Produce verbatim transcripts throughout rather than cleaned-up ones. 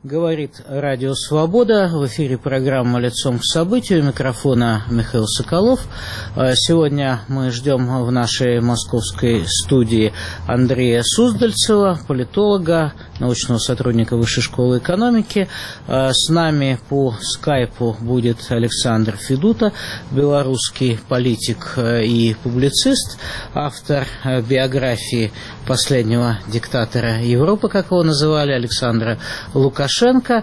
Говорит Радио Свобода. В эфире программа «Лицом к событию». У микрофона Михаил Соколов. Сегодня мы ждем в нашей московской студии Андрея Суздальцева, политолога, научного сотрудника Высшей школы экономики. С нами по скайпу будет Александр Федута, белорусский политик и публицист, автор биографии последнего диктатора Европы, как его называли, Александра Лукашенко.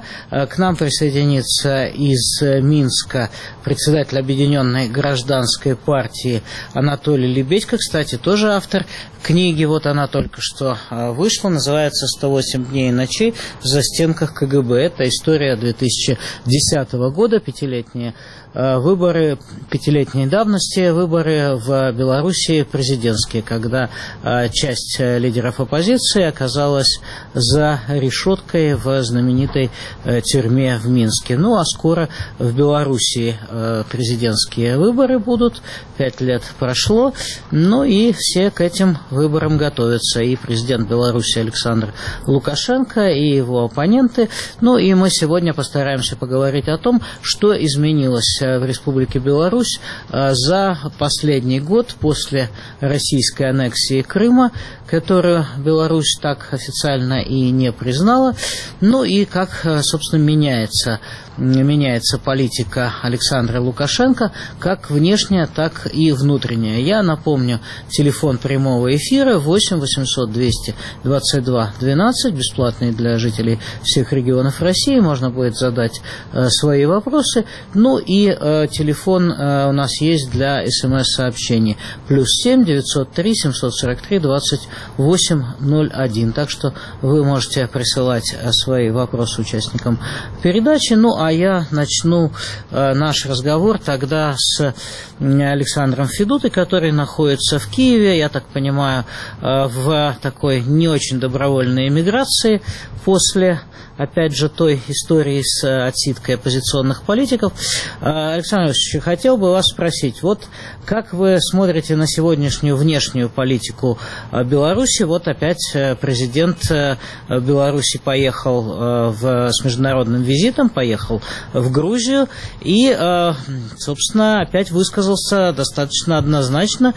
К нам присоединится из Минска председатель Объединенной гражданской партии Анатолий Лебедько, кстати, тоже автор книги, вот она только что вышла, называется «сто восемь дней и ночей в застенках ка гэ бэ». Это история две тысячи десятого года, пятилетние выборы, пятилетней давности выборы в Белоруссии президентские, когда часть лидеров оппозиции оказалась за решеткой в знаменитой тюрьме в Минске. Ну, а скоро в Белоруссии президентские выборы будут, пять лет прошло, ну и все к этим выборам готовятся. И президент Беларуси Александр Лукашенко, и его оппоненты. Ну и мы сегодня постараемся поговорить о том, что изменилось в Республике Беларусь за последний год после российской аннексии Крыма, которую Беларусь так официально и не признала. Ну и как, собственно, меняется, меняется политика Александра Лукашенко, как внешняя, так и внутренняя. Я напомню, телефон прямого эфира восемь восемьсот двести двадцать два двенадцать, бесплатный для жителей всех регионов России, можно будет задать э, свои вопросы. Ну и э, телефон э, у нас есть для смс-сообщений, плюс семь девятьсот три семьсот сорок три двадцать восемь ноль один. Так что вы можете присылать свои вопросы участникам передачи. Ну, а я начну э, наш разговор тогда с Александром Федутой, который находится в Киеве, я так понимаю, э, в такой не очень добровольной эмиграции после, опять же, той истории с отсидкой оппозиционных политиков. Александр Ильич, хотел бы вас спросить, вот как вы смотрите на сегодняшнюю внешнюю политику Беларуси? Вот опять президент Беларуси поехал в, с международным визитом, поехал в Грузию и, собственно, опять высказался достаточно однозначно,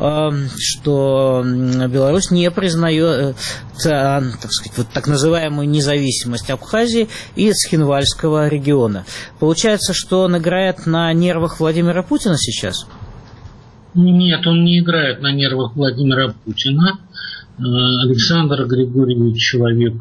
что Беларусь не признает, так сказать, вот так называемую независимость Абхазии и Цхинвальского региона. Получается, что он играет на нервах Владимира Путина сейчас? Нет, он не играет на нервах Владимира Путина. Александр Григорьевич человек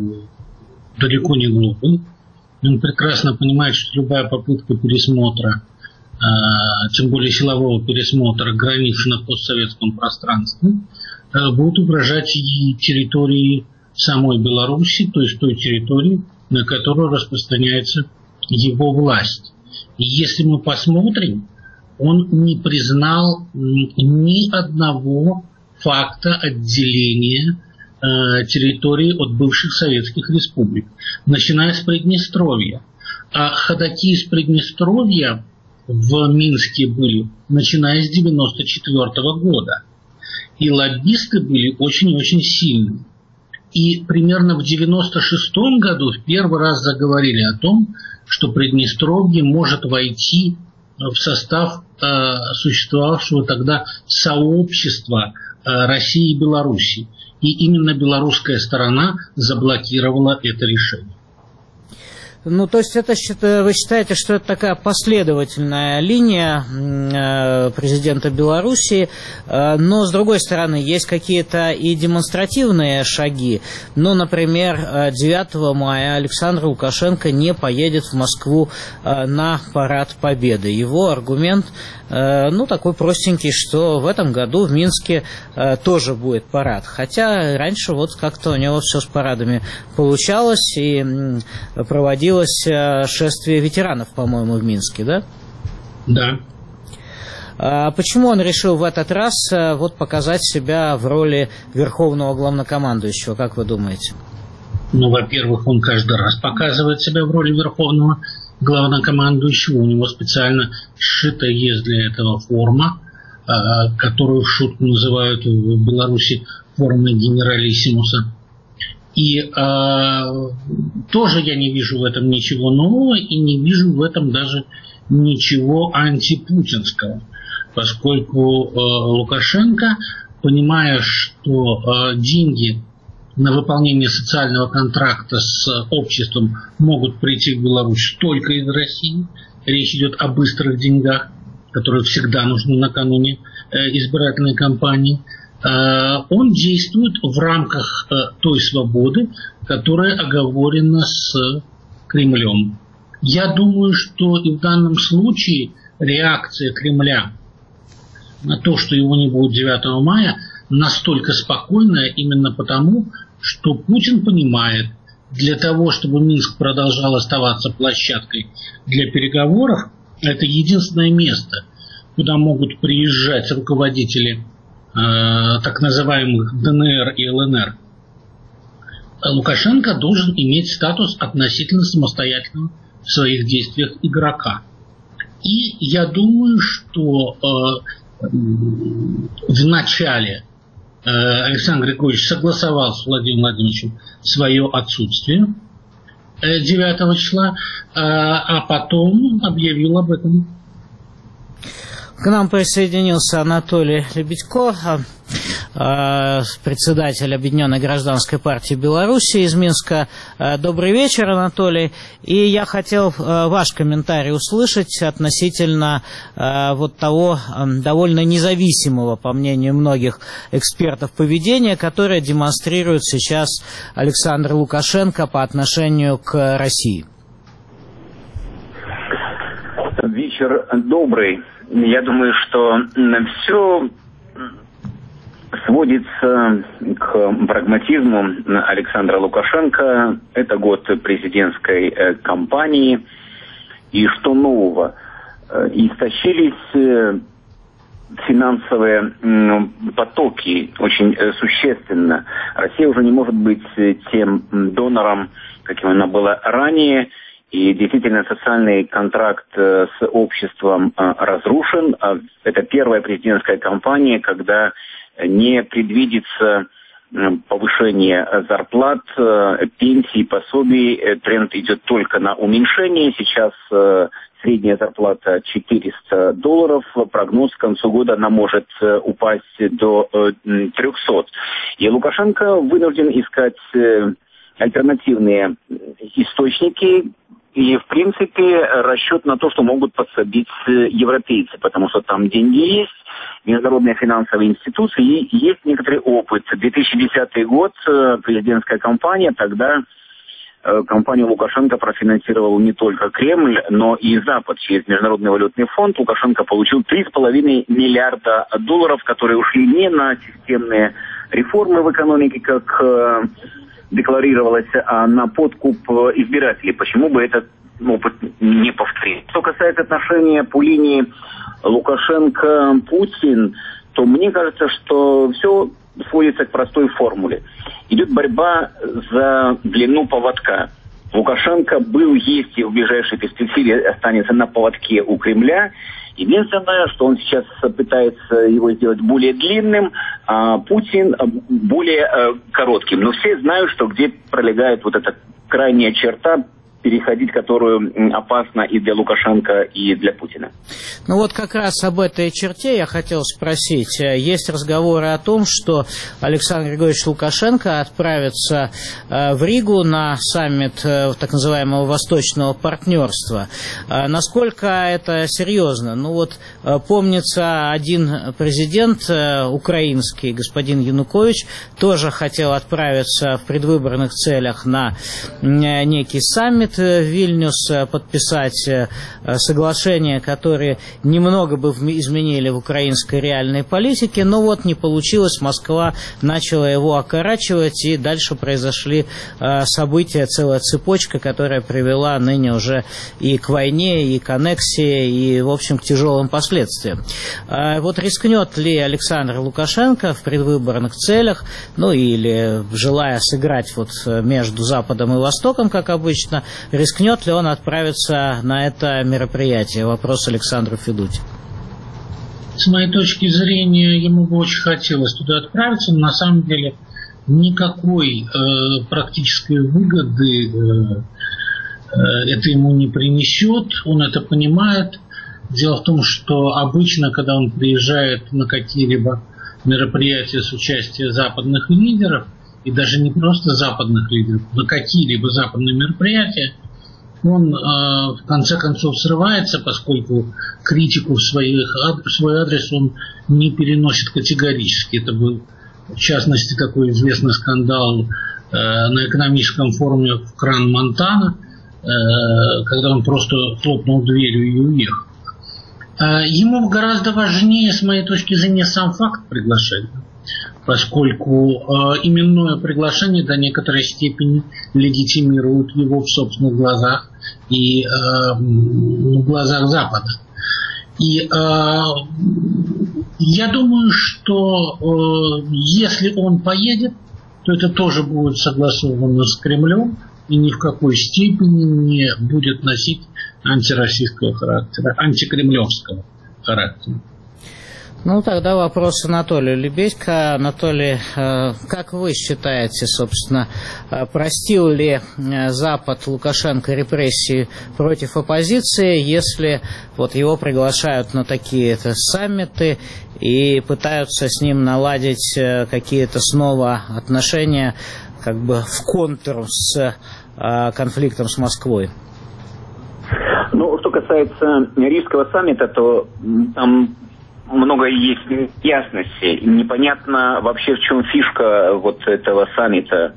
далеко не глупый. Он прекрасно понимает, что любая попытка пересмотра, тем более силового пересмотра границ на постсоветском пространстве, будет угрожать и территории самой Беларуси, то есть той территории, на которую распространяется его власть. И если мы посмотрим, он не признал ни одного факта отделения э, территории от бывших советских республик, начиная с Приднестровья. А ходаки из Приднестровья в Минске были, начиная с девяносто четвёртого года. И лоббисты были очень-очень сильны. И примерно в девяносто шестом году в первый раз заговорили о том, что Приднестровье может войти в состав э, существовавшего тогда сообщества э, России и Беларуси. И именно белорусская сторона заблокировала это решение. Ну, то есть это, вы считаете, что это такая последовательная линия президента Белоруссии, но, с другой стороны, есть какие-то и демонстративные шаги. Ну, например, девятого мая Александр Лукашенко не поедет в Москву на парад Победы. Его аргумент, ну, такой простенький, что в этом году в Минске тоже будет парад. Хотя раньше вот как-то у него все с парадами получалось и проводилось шествие ветеранов, по-моему, в Минске, да? Да. А почему он решил в этот раз вот показать себя в роли верховного главнокомандующего, как вы думаете? Ну, во-первых, он каждый раз показывает себя в роли верховного главнокомандующего. У него специально сшита есть для этого форма, которую в шутку называют в Беларуси формой генералиссимуса. И э, тоже я не вижу в этом ничего нового и не вижу в этом даже ничего антипутинского, поскольку э, Лукашенко, понимая, что э, деньги на выполнение социального контракта с обществом могут прийти в Беларусь только из России, речь идет о быстрых деньгах, которые всегда нужны накануне э, избирательной кампании, э, он действует в рамках э, той свободы, которая оговорена с Кремлем. Я думаю, что и в данном случае реакция Кремля на то, что его не будет девятого мая, настолько спокойная именно потому, что Путин понимает, для того, чтобы Минск продолжал оставаться площадкой для переговоров, это единственное место, куда могут приезжать руководители э, так называемых ДНР и ЛНР. Лукашенко должен иметь статус относительно самостоятельного в своих действиях игрока. И я думаю, что э, в начале э, Александр Григорьевич согласовал с Владимиром Владимировичем свое отсутствие э, девятого числа, э, а потом объявил об этом. К нам присоединился Анатолий Лебедько, председатель Объединенной гражданской партии Беларуси из Минска. Добрый вечер, Анатолий. И я хотел ваш комментарий услышать относительно вот того довольно независимого, по мнению многих экспертов, поведения, которое демонстрирует сейчас Александр Лукашенко по отношению к России. Вечер добрый. Я думаю, что все сводится к прагматизму Александра Лукашенко. Это год президентской кампании. И что нового? Истощились финансовые потоки очень существенно. Россия уже не может быть тем донором, каким она была ранее. И действительно социальный контракт с обществом разрушен. Это первая президентская кампания, когда не предвидится повышение зарплат, пенсий, пособий. Тренд идет только на уменьшение. Сейчас средняя зарплата четыреста долларов. Прогноз к концу года она может упасть до трехсот. И Лукашенко вынужден искать альтернативные источники. И, в принципе, расчет на то, что могут подсобить европейцы, потому что там деньги есть, международные финансовые институции, и есть некоторый опыт. две тысячи десятый год, президентская кампания, тогда кампанию Лукашенко профинансировал не только Кремль, но и Запад через Международный валютный фонд. Лукашенко получил три с половиной миллиарда долларов, которые ушли не на системные реформы в экономике, как декларировалось, а на подкуп избирателей. Почему бы этот опыт не повторить? Что касается отношения по линии Лукашенко-Путин, то мне кажется, что все сводится к простой формуле. Идет борьба за длину поводка. Лукашенко был, есть и в ближайшей перспективе останется на поводке у Кремля. Единственное, что он сейчас пытается его сделать более длинным, а Путин более э, коротким. Но все знают, что где пролегает вот эта крайняя черта, переходить которую опасно и для Лукашенко, и для Путина. Ну вот как раз об этой черте я хотел спросить. Есть разговоры о том, что Александр Григорьевич Лукашенко отправится в Ригу на саммит так называемого Восточного партнерства. Насколько это серьезно? Ну вот помнится, один президент украинский, господин Янукович, тоже хотел отправиться в предвыборных целях на некий саммит в Вильнюс, подписать соглашения, которые немного бы изменили в украинской реальной политике, но вот не получилось, Москва начала его окорачивать, и дальше произошли события, целая цепочка, которая привела ныне уже и к войне, и к аннексии, и, в общем, к тяжелым последствиям. Вот рискнет ли Александр Лукашенко в предвыборных целях, ну или желая сыграть вот между Западом и Востоком, как обычно, рискнет ли он отправиться на это мероприятие? Вопрос Александру Федуте. С моей точки зрения, ему бы очень хотелось туда отправиться, но на самом деле никакой э, практической выгоды э, э, это ему не принесет, он это понимает. Дело в том, что обычно, когда он приезжает на какие-либо мероприятия с участием западных лидеров, и даже не просто западных лидеров, на какие-либо западные мероприятия, он э, в конце концов срывается, поскольку критику в, своих, в свой адрес он не переносит категорически. Это был, в частности, такой известный скандал э, на экономическом форуме в Кран-Монтана, э, когда он просто хлопнул дверью и уехал. Э, ему гораздо важнее, с моей точки зрения, сам факт приглашения, поскольку э, именное приглашение до некоторой степени легитимирует его в собственных глазах и э, в глазах Запада. И э, я думаю, что э, если он поедет, то это тоже будет согласовано с Кремлем и ни в какой степени не будет носить антироссийского характера, антикремлевского характера. Ну, тогда вопрос Анатолию Лебедько. Анатолий, как вы считаете, собственно, простил ли Запад Лукашенко репрессии против оппозиции, если вот его приглашают на такие-то саммиты и пытаются с ним наладить какие-то снова отношения как бы в контур с конфликтом с Москвой? Ну, что касается Рижского саммита, то там много есть неясностей. Непонятно вообще, в чем фишка вот этого саммита.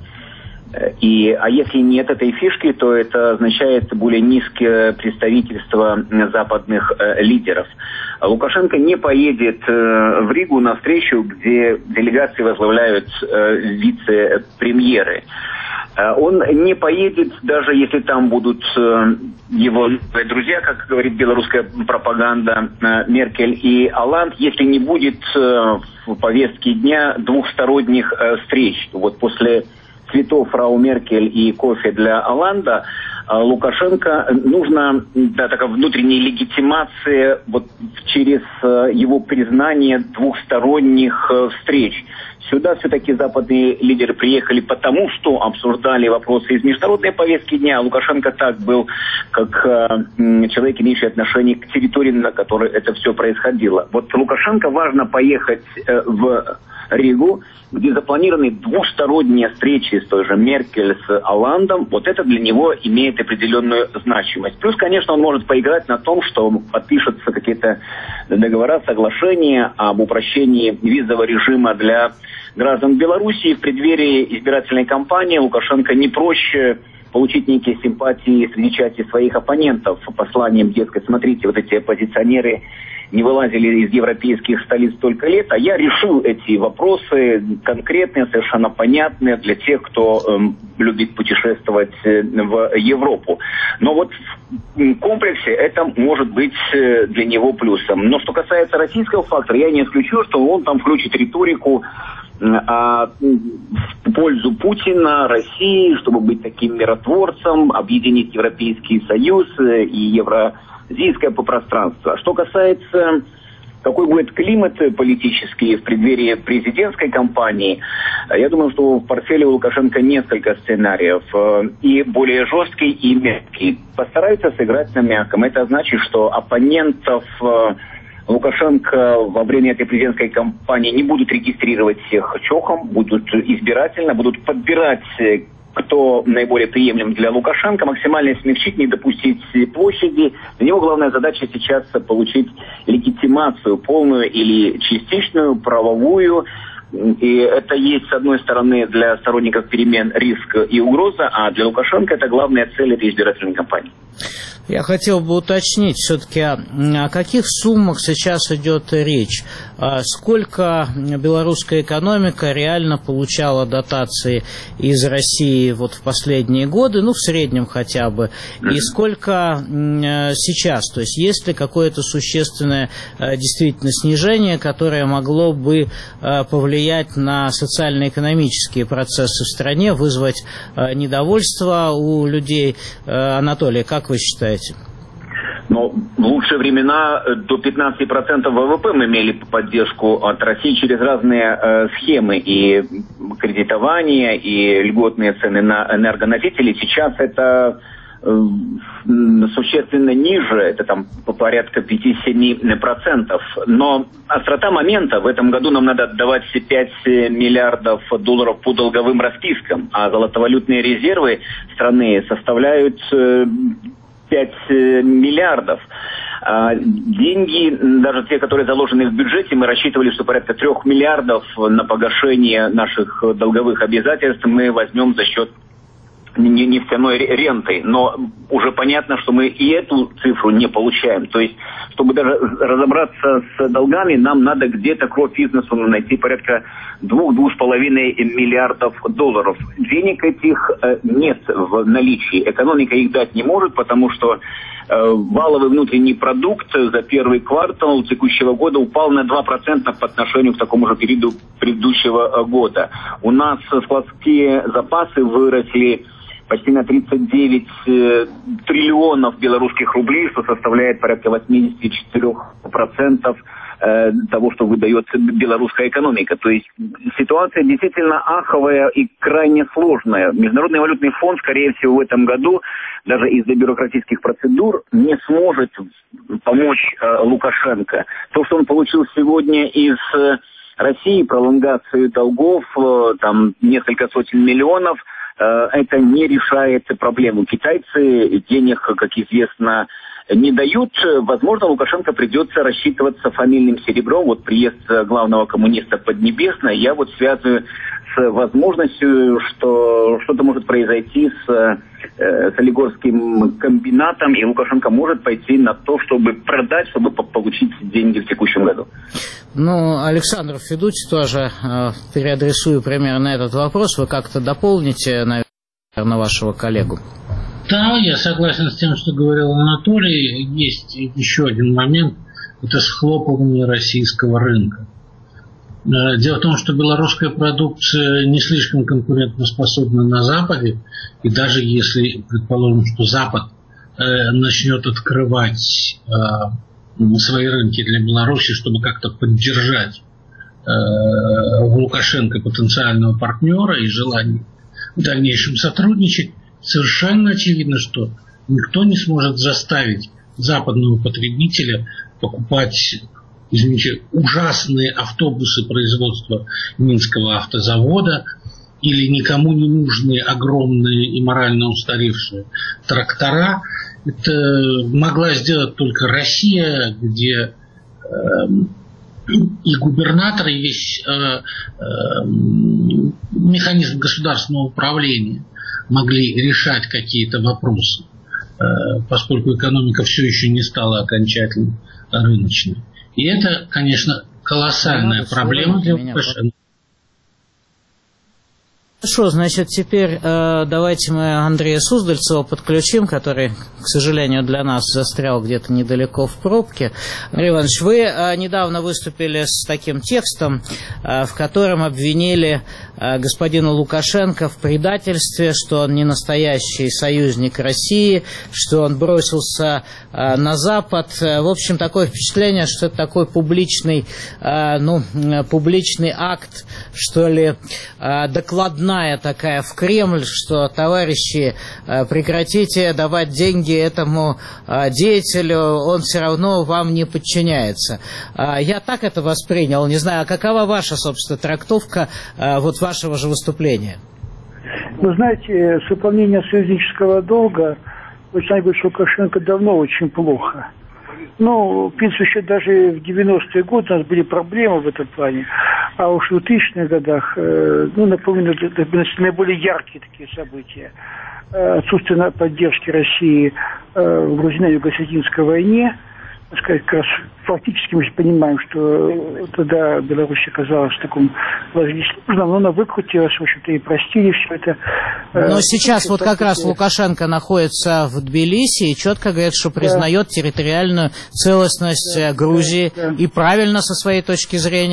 И, а если нет этой фишки, то это означает более низкое представительство западных э, лидеров. Лукашенко не поедет э, в Ригу на встречу, где делегации возглавляют э, вице-премьеры. Он не поедет, даже если там будут его друзья, как говорит белорусская пропаганда, Меркель и Олланд, если не будет в повестке дня двухсторонних встреч. Вот после цветов фрау Меркель и кофе для Олланда Лукашенко нужна, да, такая внутренняя легитимация вот через его признание двухсторонних встреч. Сюда все-таки западные лидеры приехали потому, что обсуждали вопросы из международной повестки дня. Лукашенко так был, как э, человек, имеющий отношение к территории, на которой это все происходило. Вот Лукашенко важно поехать э, в Ригу, где запланированы двусторонние встречи с той же Меркель, с Олландом. Вот это для него имеет определенную значимость. Плюс, конечно, он может поиграть на том, что подпишутся какие-то договора, соглашения об упрощении визового режима для граждан Белоруссии. В преддверии избирательной кампании Лукашенко не проще получить некие симпатии среди части своих оппонентов посланием, дескать, смотрите, вот эти оппозиционеры не вылазили из европейских столиц столько лет, а я решил эти вопросы конкретные, совершенно понятные для тех, кто эм, любит путешествовать э, в Европу. Но вот в комплексе это может быть э, для него плюсом. Но что касается российского фактора, я не исключу, что он там включит риторику э, а, в пользу Путина, России, чтобы быть таким миротворцем, объединить Европейский Союз э, и Евро. Азийское по пространству. А что касается, какой будет климат политический в преддверии президентской кампании, я думаю, что в портфеле у Лукашенко несколько сценариев. И более жесткий, и мягкий. Постараются сыграть на мягком. Это значит, что оппонентов Лукашенко во время этой президентской кампании не будут регистрировать всех чохом, будут избирательно, будут подбирать, кто наиболее приемлем для Лукашенко, максимально смягчить, не допустить площади. Для него главная задача сейчас получить легитимацию, полную или частичную, правовую. И это есть, с одной стороны, для сторонников перемен риск и угроза, а для Лукашенко это главная цель этой избирательной кампании. Я хотел бы уточнить все-таки, о каких суммах сейчас идет речь? Сколько белорусская экономика реально получала дотации из России вот в последние годы, ну, в среднем хотя бы, и сколько сейчас? То есть есть ли какое-то существенное действительно снижение, которое могло бы повлиять на социально-экономические процессы в стране, вызвать недовольство у людей? Анатолий, как вы считаете? Но в лучшие времена до пятнадцати процентов ВВП мы имели поддержку от России через разные э, схемы и кредитования, и льготные цены на энергоносители. Сейчас это э, существенно ниже, это там по порядка пять-семь процентов. Но острота момента: в этом году нам надо отдавать все пять миллиардов долларов по долговым распискам, а золотовалютные резервы страны составляют э, пять миллиардов. Деньги, даже те, которые заложены в бюджете, мы рассчитывали, что порядка трех миллиардов на погашение наших долговых обязательств мы возьмем за счет нефтяной ренты. Но уже понятно, что мы и эту цифру не получаем. То есть, чтобы даже разобраться с долгами, нам надо где-то кровь из носу найти порядка двух-двух с половиной миллиардов долларов. Денег этих нет в наличии. Экономика их дать не может, потому что валовый внутренний продукт за первый квартал текущего года упал на два процента по отношению к такому же периоду предыдущего года. У нас складские запасы выросли почти на тридцать девять триллионов белорусских рублей, что составляет порядка восемьдесят четыре процента того, что выдает белорусская экономика. То есть ситуация действительно аховая и крайне сложная. Международный валютный фонд, скорее всего, в этом году даже из-за бюрократических процедур не сможет помочь э, Лукашенко. То, что он получил сегодня из э, России, пролонгацию долгов, э, там несколько сотен миллионов, э, это не решает проблему. Китайцы денег, как известно, не дают. Возможно, Лукашенко придется рассчитываться фамильным серебром. Вот приезд главного коммуниста Поднебесной я вот связываю с возможностью, что что-то может произойти с, э, с Олигорским комбинатом, и Лукашенко может пойти на то, чтобы продать, чтобы получить деньги в текущем году. Ну, Александр Федотий тоже э, переадресую примерно этот вопрос. Вы как-то дополните, наверное, вашего коллегу. Да, я согласен с тем, что говорил Анатолий. Есть еще один момент. Это схлопывание российского рынка. Дело в том, что белорусская продукция не слишком конкурентоспособна на Западе. И даже если, предположим, что Запад э, начнет открывать э, свои рынки для Беларуси, чтобы как-то поддержать э, Лукашенко потенциального партнера и желание в дальнейшем сотрудничать, совершенно очевидно, что никто не сможет заставить западного потребителя покупать, извините, ужасные автобусы производства Минского автозавода или никому не нужные огромные и морально устаревшие трактора. Это могла сделать только Россия, где э, и губернатор, и весь э, э, механизм государственного управления могли решать какие-то вопросы, поскольку экономика все еще не стала окончательно рыночной. И это, конечно, колоссальная проблема для Лукашенко. Хорошо, значит, теперь э, давайте мы Андрея Суздальцева подключим, который, к сожалению, для нас застрял где-то недалеко в пробке. Андрей Иванович, вы э, недавно выступили с таким текстом, э, в котором обвинили э, господина Лукашенко в предательстве, что он не настоящий союзник России, что он бросился э, на Запад. В общем, такое впечатление, что это такой публичный, э, ну, публичный акт, что ли, э, докладной такая в Кремль, что, товарищи, прекратите давать деньги этому деятелю, он все равно вам не подчиняется. Я так это воспринял. Не знаю, а какова ваша, собственно, трактовка вот вашего же выступления? Вы знаете, с выполнением союзнического долга, вы знаете, что Лукашенко давно очень плохо. Ну, в принципе, еще даже в девяностые годы у нас были проблемы в этом плане. А уж в двухтысячных годах, э, ну, напомню, наиболее яркие такие события. Э, отсутствие поддержки России э, в Грузино-Юго-Осетинской войне. Так сказать, как раз фактически мы понимаем, что тогда Беларусь оказалась в таком положении сложном, но она выкрутилась, в общем-то, и простили все это. Но сейчас вот как раз Лукашенко находится в Тбилиси и четко говорит, что признает да. территориальную целостность да, Грузии. Да, да. И правильно со своей точки зрения.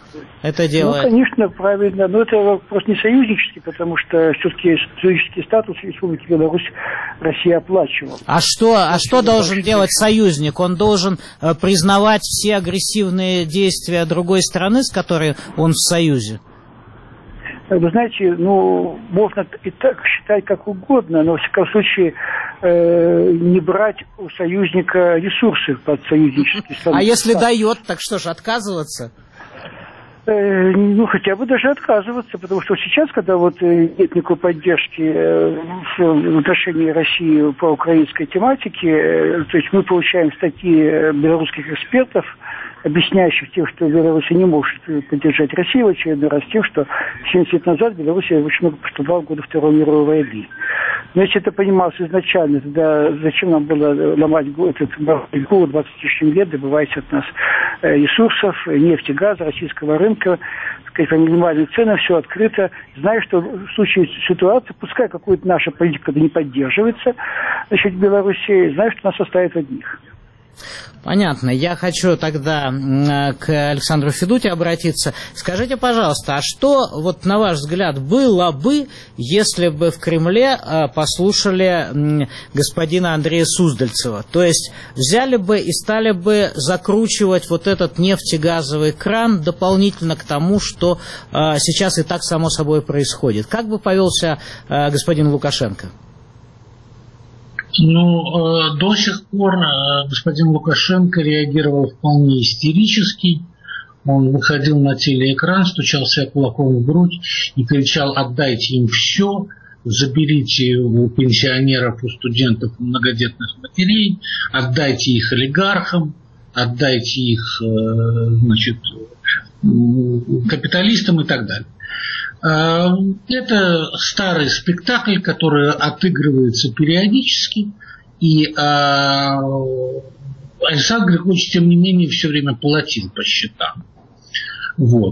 это делает? Ну, конечно, правильно. Но это вопрос не союзнический, потому что все-таки союзнический статус Республики Беларусь Россия оплачивала. А что, а что должен делать союзник? Он должен э, признавать все агрессивные действия другой страны, с которой он в союзе? Вы знаете, ну, можно и так считать как угодно, но, во всяком случае, э, не брать у союзника ресурсы под союзнический статус. А если дает, так что же, отказываться? Э, ну, хотя бы даже отказываться, потому что сейчас, когда вот нет никакой поддержки э, в отношении России по украинской тематике, э, то есть мы получаем статьи белорусских экспертов, объясняющих тем, что Беларусь не может поддержать Россию в очередной раз, тем, что семьдесят лет назад Беларусь очень много пострадала в годы Второй мировой войны. Но если это понималось изначально, тогда зачем нам было ломать этот голову двадцать с лишним лет, добывать от нас ресурсов, нефти, газа, российского рынка, сказать, по минимальным ценам, все открыто, зная, что в случае ситуации, пускай какая-то наша политика не поддерживается, значит, в Беларуси, зная, что нас оставят одних. Понятно. Я хочу тогда к Александру Федуте обратиться. Скажите, пожалуйста, а что, вот на ваш взгляд, было бы, если бы в Кремле послушали господина Андрея Суздальцева? То есть взяли бы и стали бы закручивать вот этот нефтегазовый кран дополнительно к тому, что сейчас и так само собой происходит. Как бы повел себя господин Лукашенко? Ну, э, до сих пор э, господин Лукашенко реагировал вполне истерически. Он выходил на телеэкран, стучал себя кулаком в грудь и кричал: отдайте им все, заберите у пенсионеров, у студентов, у многодетных матерей, отдайте их олигархам, отдайте их, э, значит, капиталистам и так далее. Это старый спектакль, который отыгрывается периодически, и Александр Григорьевич, тем не менее, все время платил по счетам. Вот.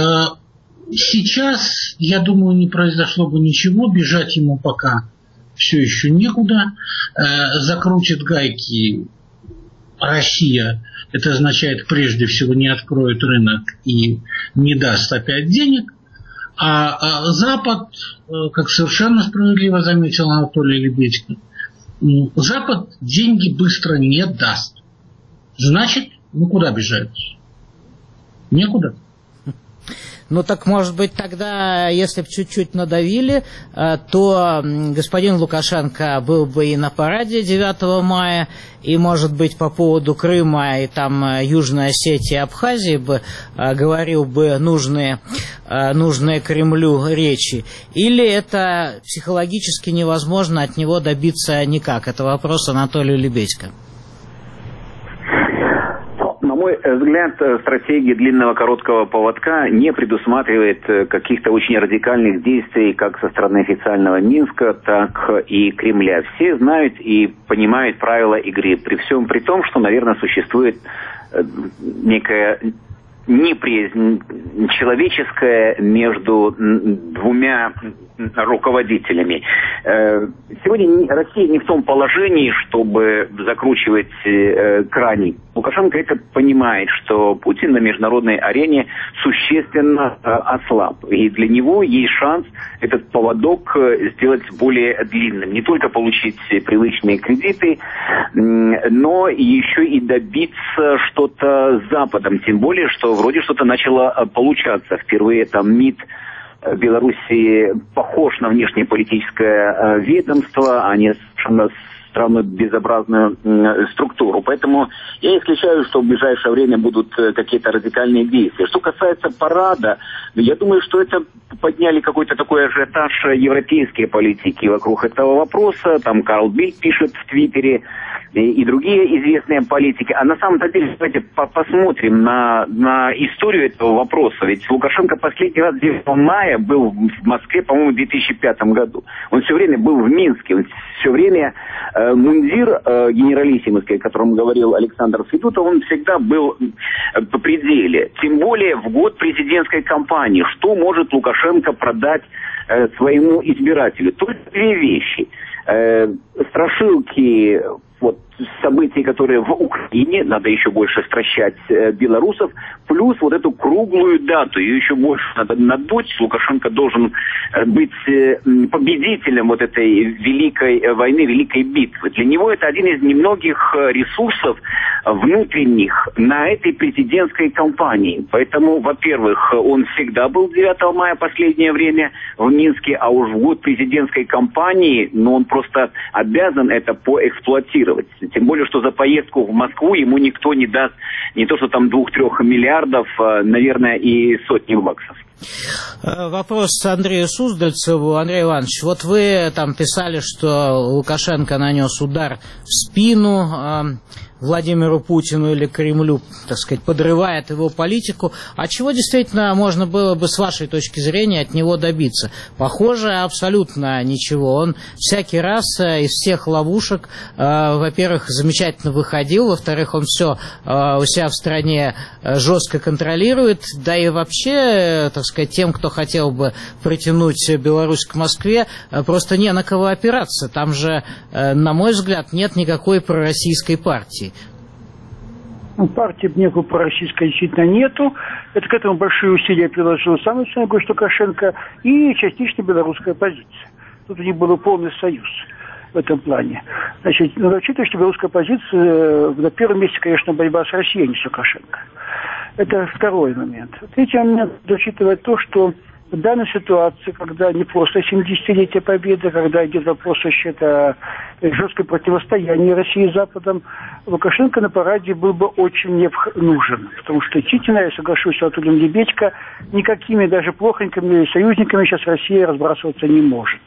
Сейчас, я думаю, не произошло бы ничего, бежать ему пока все еще некуда. Закрутит гайки Россия, это означает, прежде всего, не откроет рынок и не даст опять денег. А, а Запад, как совершенно справедливо заметил Анатолий Лебедько, Запад деньги быстро не даст. Значит, ну куда бежать? Некуда. Ну так, может быть, тогда, если бы чуть-чуть надавили, то господин Лукашенко был бы и на параде девятого мая, и, может быть, по поводу Крыма и там Южной Осетии и Абхазии бы говорил бы нужные, нужные Кремлю речи. Или это психологически невозможно от него добиться никак? Это вопрос Анатолию Лебедько. На мой взгляд, стратегия длинного короткого поводка не предусматривает каких-то очень радикальных действий как со стороны официального Минска, так и Кремля. Все знают и понимают правила игры, при всем при том, что, наверное, существует некая неприязнь человеческая между двумя руководителями. Сегодня Россия не в том положении, чтобы закручивать краник. Лукашенко это понимает, что Путин на международной арене существенно ослаб. И для него есть шанс этот поводок сделать более длинным. Не только получить привычные кредиты, но еще и добиться что-то с Западом. Тем более, что вроде что-то начало получаться. Впервые там МИД Беларуси похож на внешнеполитическое ведомство, а не совершенно странную безобразную структуру. Поэтому я исключаю, что в ближайшее время будут какие-то радикальные действия. Что касается парада, я думаю, что это подняли какой-то такой ажиотаж европейские политики вокруг этого вопроса. Там Карл Бильд пишет в Твиттере, и другие известные политики. А на самом деле, давайте посмотрим на, на историю этого вопроса. Ведь Лукашенко последний раз девятого мая был в Москве, по-моему, в две тысячи пятом году. Он все время был в Минске, он все время э, мундир э, генералиссимовский, о котором говорил Александр Федутов, он всегда был э, по пределе. Тем более в год президентской кампании. Что может Лукашенко продать э, своему избирателю? Только две вещи. Э, страшилки вот событий, которые в Украине, надо еще больше стращать э, белорусов, плюс вот эту круглую дату, ее еще больше надо надуть. Лукашенко должен э, быть э, победителем вот этой великой э, войны, великой битвы. Для него это один из немногих э, ресурсов э, внутренних на этой президентской кампании. Поэтому, во-первых, он всегда был девятого мая последнее время в Минске, а уж в год президентской кампании, ну, он просто обязан это поэксплуатировать. Тем более, что за поездку в Москву ему никто не даст не то, что там двух-трех миллиардов, наверное, и сотни баксов. Вопрос Андрею Суздальцеву. Андрей Иванович, вот вы там писали, что Лукашенко нанес удар в спину Владимиру Путину или Кремлю, так сказать, подрывает его политику. А чего действительно можно было бы с вашей точки зрения от него добиться? Похоже, абсолютно ничего. Он всякий раз из всех ловушек, э, во-первых, замечательно выходил, во-вторых, он все э, у себя в стране жестко контролирует, да и вообще, так сказать, тем, кто хотел бы притянуть Беларусь к Москве, э, просто не на кого опираться. Там же, э, на мой взгляд, нет никакой пророссийской партии. Партии некую пророссийской действительно нету. Это к этому большие усилия приложил сам Александр Григорьевич Лукашенко и частично белорусская оппозиция. Тут у них был полный союз в этом плане. Значит, надо учитывать, что белорусская оппозиция, на первом месте, конечно, борьба с Россией, а не с Лукашенко. Это второй момент. Третий момент, надо учитывать то, что в данной ситуации, когда не просто семидесятилетие победы, когда идет вопрос вообще о жесткое противостояние России с Западом, Лукашенко на параде был бы очень нужен. Потому что действительно, я соглашусь с Анатолием Лебедько, никакими даже плохонькими союзниками сейчас Россия разбрасываться не может.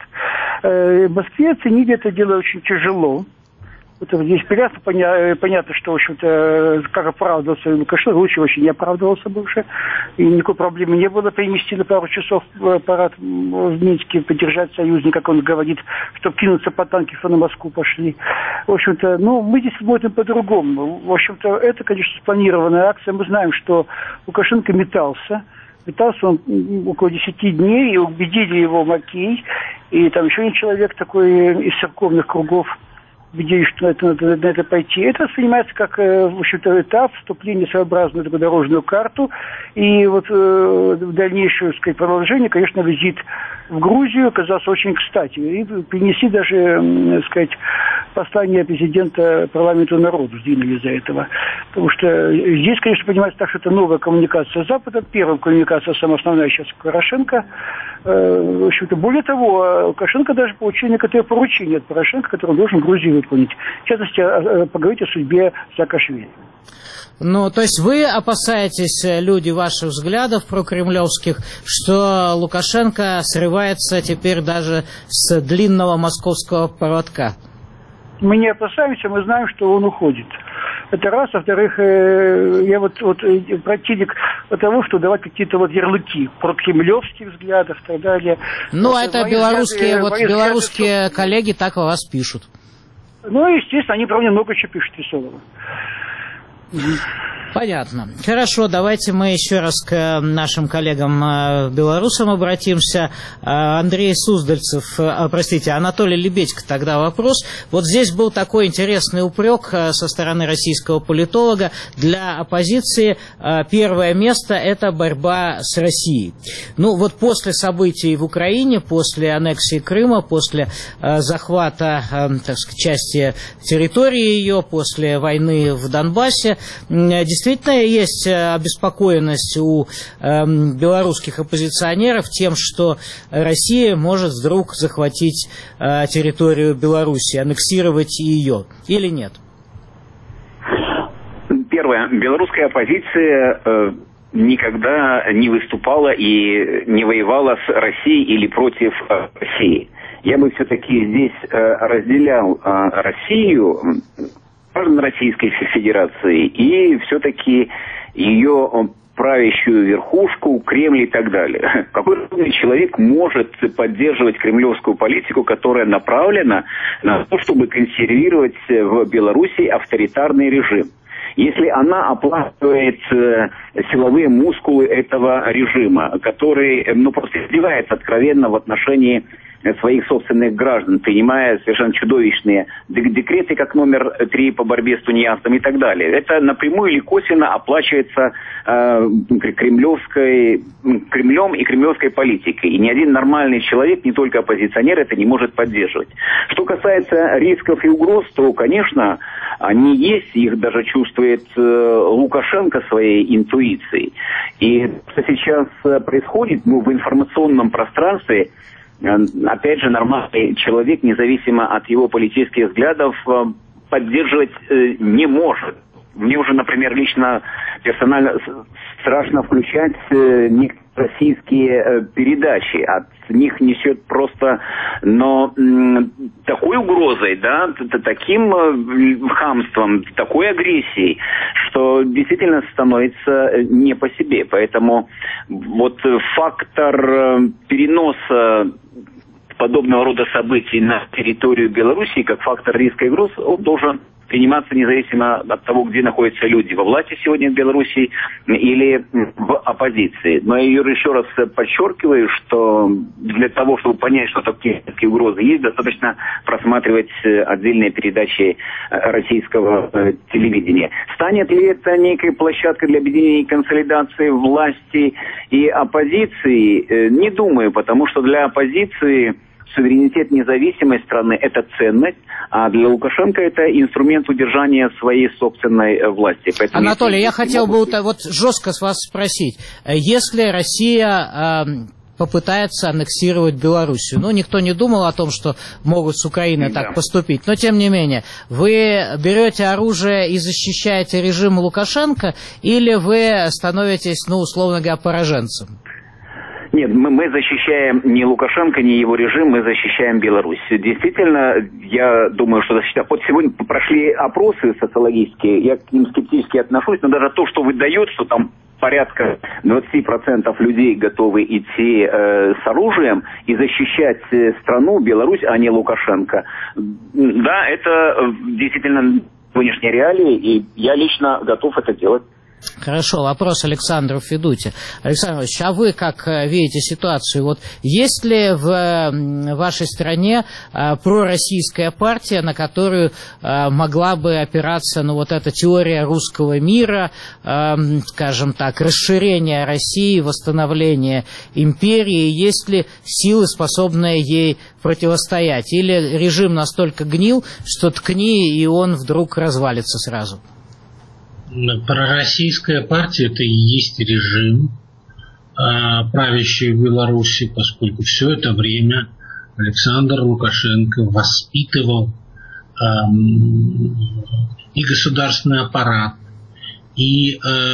В Москве оценили это дело очень тяжело. Это здесь понятно, понятно, что, в общем-то, как оправдывался Лукашенко, лучше очень не оправдывался больше. И никакой проблемы не было перенести на пару часов аппарат в Минске, поддержать союзника, как он говорит, чтобы кинуться по танки, что на Москву пошли. В общем-то, ну, мы здесь смотрим по-другому. В общем-то, это, конечно, спланированная акция. Мы знаем, что Лукашенко метался. Метался он около десяти дней, и убедили его Макей. И там еще один человек такой из церковных кругов, убедились, что на это, надо на это пойти. Это воспринимается как, в общем-то, этап вступления в своеобразную такую дорожную карту. И вот э, дальнейшее, сказать, продолжение, конечно, визит в Грузию оказался очень кстати. И принесли даже, э, сказать, послание президента парламенту народу, сдвинули из-за этого. Потому что здесь, конечно, понимается так, что это новая коммуникация с Западом. Первая коммуникация, самая основная сейчас, Порошенко. Э, в общем-то, более того, Лукашенко даже получил некоторые поручения от Порошенко, который он должен Грузию выполнить. В частности, поговорить о судьбе Саакашвили. Ну, то есть вы опасаетесь, люди ваших взглядов прокремлевских, что Лукашенко срывается теперь даже с длинного московского поводка? Мы не опасаемся, мы знаем, что он уходит. Это раз. Во-вторых, я вот, вот противник того, что давать какие-то вот ярлыки про кремлевских взглядов и так далее. Ну, вот, это белорусские, вот, белорусские взгляды, коллеги так о вас пишут. Ну, естественно, они, правда, много чего пишут веселого. Понятно. Хорошо, давайте мы еще раз к нашим коллегам-белорусам обратимся. Андрей Суздальцев, простите, Анатолий Лебедько, тогда вопрос. Вот здесь был такой интересный упрек со стороны российского политолога. Для оппозиции первое место – это борьба с Россией. Ну, вот после событий в Украине, после аннексии Крыма, после захвата, так сказать, части территории ее, после войны в Донбассе, действительно есть обеспокоенность у э, белорусских оппозиционеров тем, что Россия может вдруг захватить э, территорию Беларуси, аннексировать ее, или нет? Первое. Белорусская оппозиция э, никогда не выступала и не воевала с Россией или против э, России. Я бы все-таки здесь э, разделял э, Россию, Российской Федерации, и все-таки ее правящую верхушку, Кремль и так далее. Какой человек может поддерживать кремлевскую политику, которая направлена на то, чтобы консервировать в Беларуси авторитарный режим? Если она оплачивает э, силовые мускулы этого режима, который, ну, просто издевается откровенно в отношении своих собственных граждан, принимая совершенно чудовищные декреты, как номер три по борьбе с тунеядством и так далее. Это напрямую или косвенно оплачивается э, кремлевской, Кремлем и кремлевской политикой. И ни один нормальный человек, не только оппозиционер, это не может поддерживать. Что касается рисков и угроз, то, конечно, они есть, их даже чувствует э, Лукашенко своей интуицией. И что сейчас происходит, ну, в информационном пространстве, опять же, нормальный человек, независимо от его политических взглядов, поддерживать не может. Мне уже, например, лично персонально страшно включать некоторые российские передачи. От них несет просто, но такой угрозой, да, таким хамством, такой агрессией, что действительно становится не по себе. Поэтому вот фактор переноса подобного рода событий на территорию Белоруссии, как фактор риска и угроз, он должен приниматься независимо от того, где находятся люди, во власти сегодня в Белоруссии или в оппозиции. Но я еще раз подчеркиваю, что для того, чтобы понять, что такие угрозы есть, достаточно просматривать отдельные передачи российского телевидения. Станет ли это некой площадкой для объединения и консолидации власти и оппозиции? Не думаю, потому что для оппозиции суверенитет, независимость страны – это ценность, а для Лукашенко это инструмент удержания своей собственной власти. Поэтому Анатолий, я хотел могут... бы вот жестко с вас спросить. Если Россия э, попытается аннексировать Белоруссию, ну, никто не думал о том, что могут с Украиной да. так поступить, но тем не менее, вы берете оружие и защищаете режим Лукашенко, или вы становитесь, ну, условно говоря, пораженцем? Нет, мы, мы защищаем не Лукашенко, не его режим, мы защищаем Беларусь. Действительно, я думаю, что защищаем. Вот сегодня прошли опросы социологические, я к ним скептически отношусь, но даже то, что выдает, что там порядка двадцать процентов людей готовы идти э, с оружием и защищать страну, Беларусь, а не Лукашенко. Да, это действительно нынешние реалии, и я лично готов это делать. Хорошо, вопрос Александру Федуте. Александр Ильич, а вы как видите ситуацию? Вот есть ли в вашей стране а, пророссийская партия, на которую а, могла бы опираться, ну, вот эта теория русского мира, а, скажем так, расширение России, восстановление империи? Есть ли силы, способные ей противостоять? Или режим настолько гнил, что ткни, и он вдруг развалится сразу? Пророссийская партия – это и есть режим, правящий в Беларуси, поскольку все это время Александр Лукашенко воспитывал и государственный аппарат, и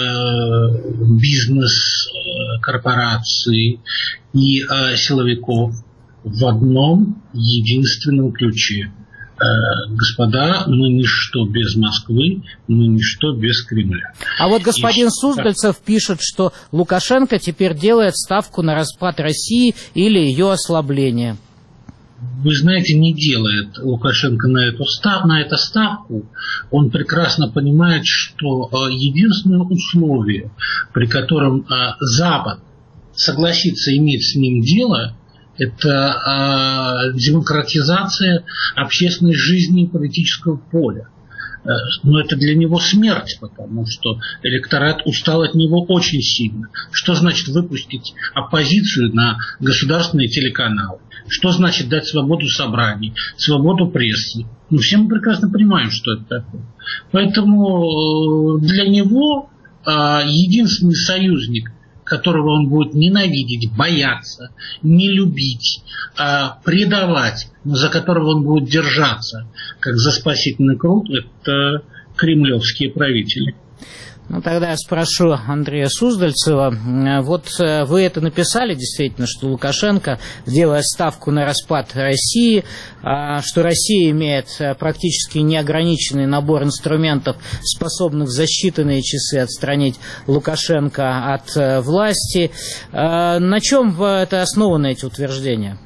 бизнес корпорации, и силовиков в одном единственном ключе. Господа, мы ничто без Москвы, мы ничто без Кремля. А вот господин И... Суздальцев пишет, что Лукашенко теперь делает ставку на распад России или ее ослабление. Вы знаете, не делает Лукашенко на эту став... на это ставку. Он прекрасно понимает, что единственное условие, при котором Запад согласится иметь с ним дело, это э, демократизация общественной жизни и политического поля. Э, но это для него смерть, потому что электорат устал от него очень сильно. Что значит выпустить оппозицию на государственные телеканалы? Что значит дать свободу собраний, свободу прессы? Ну, все мы прекрасно понимаем, что это такое. Поэтому э, для него э, единственный союзник, которого он будет ненавидеть, бояться, не любить, а предавать, но за которого он будет держаться, как за спасительный круг, это кремлевские правители. Ну, тогда я спрошу Андрея Суздальцева. Вот вы это написали, действительно, что Лукашенко делает ставку на распад России, что Россия имеет практически неограниченный набор инструментов, способных за считанные часы отстранить Лукашенко от власти. На чем это основаны, эти утверждения?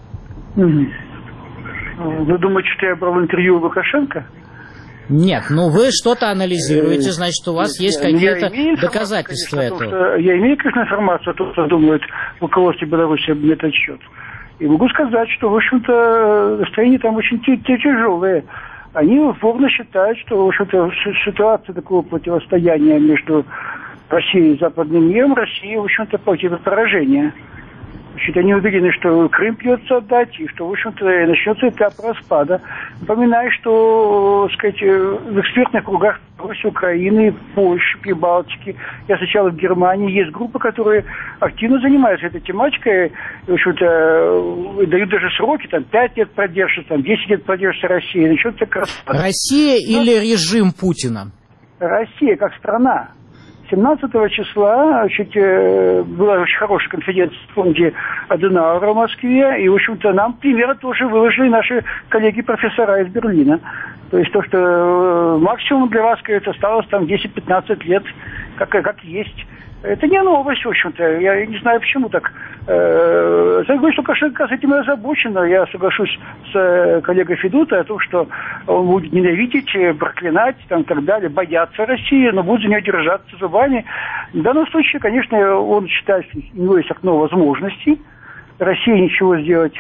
Вы думаете, что я брал интервью у Лукашенко? Нет, ну вы что-то анализируете, значит, у вас есть какие-то доказательства конечно, этого. Я имею, конечно, информацию о том, что думает руководство Беларуси на этот счет. И могу сказать, что, в общем-то, настроение там очень тяжелое. Они упорно считают, что, в общем-то, ситуация такого противостояния между Россией и западным миром, Россия, в общем-то, потерпит поражение. Значит, они уверены, что Крым придется отдать, и что, в общем-то, начнется этап распада. Напоминаю, что, так сказать, в экспертных кругах Руси, Украины, Польши, Прибалтики, я встречал в Германии, есть группы, которые активно занимаются этой тематикой, и, в общем-то, дают даже сроки, там, пять лет продержится, там, десять лет продержится Россия, начнется как распад. Россия Но... или режим Путина? Россия как страна. семнадцатого числа значит, была очень хорошая конференция в фонде Аденауэра в Москве, и, в общем-то, нам примеры тоже выложили наши коллеги-профессора из Берлина. То есть то, что максимум для вас, говорится, осталось там десять-пятнадцать лет, как, как есть. Это не новость, в общем-то. Я не знаю, почему так. Я говорю, что Лукашенко с этим озабочен. Я соглашусь с коллегой Федута о том, что он будет ненавидеть, проклинать там, и так далее, бояться России, но будет за нее держаться зубами. В данном случае, конечно, он считает, что у него есть окно возможностей. Россия ничего сделать